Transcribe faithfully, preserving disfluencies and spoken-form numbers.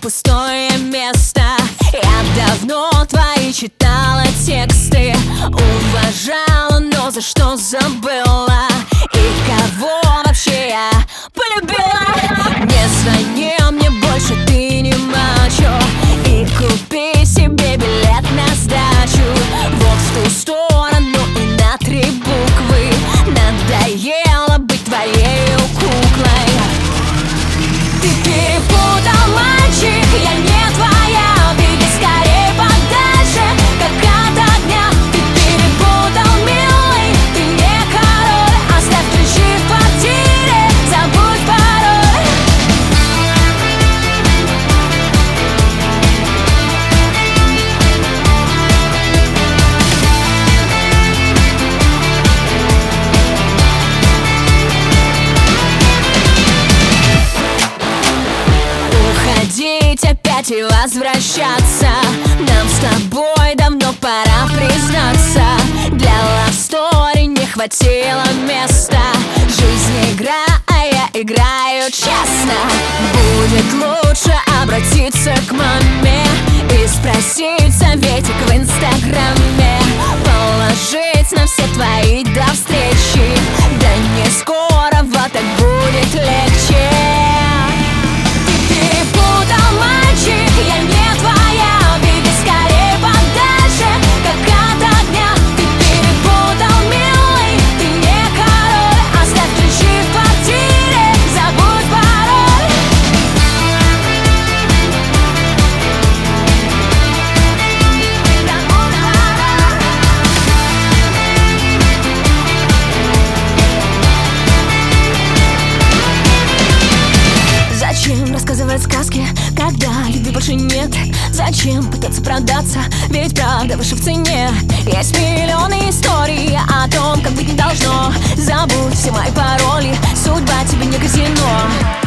пустое место. Я давно твои читала тексты, уважала, но за что забыла? И кого вообще я полюбила? Не звони мне больше, ты не мачо, и купи себе билет на сдачу вот в ту сторону и на три буквы. Надоело быть твоей куклой. Ты перепутал, мальчик, я не твоя. Беги скорее подальше, как от огня. Ты перепутал, милый, ты не король. Оставь ключи в квартире, забудь пароль. Уходить опять и возвращаться нам с тобой давно пора признаться. Для love story не хватило места. Жизнь игра, а я играю честно. Будет лучше обратиться к маме и спросить советик в инстаграме. Положить на все твои до встречи. Да не скоро, вот так будет легче. Перепутал, мальчик, я не твоя. Беги скорее подальше, как от огня. Ты перепутал, милый, ты не король. Оставь ключи в квартире, забудь пароль. Зачем рассказывать сказки, когда любви больше нет? Зачем пытаться продаться, ведь правда выше в цене? Есть миллионы историй о том, как быть не должно. Забудь все мои пароли, судьба тебе не казино.